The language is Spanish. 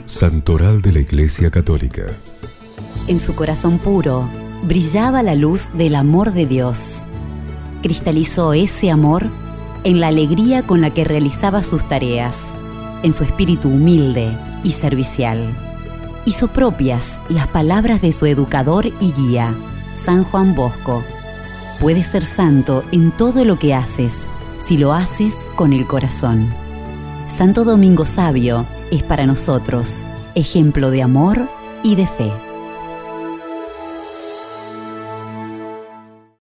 Santoral de la Iglesia Católica. En su corazón puro brillaba la luz del amor de Dios. Cristalizó ese amor en la alegría con la que realizaba sus tareas, en su espíritu humilde y servicial. Hizo propias las palabras de su educador y guía, San Juan Bosco. Puedes ser santo en todo lo que haces, si lo haces con el corazón. Santo Domingo Sabio es para nosotros ejemplo de amor y de fe.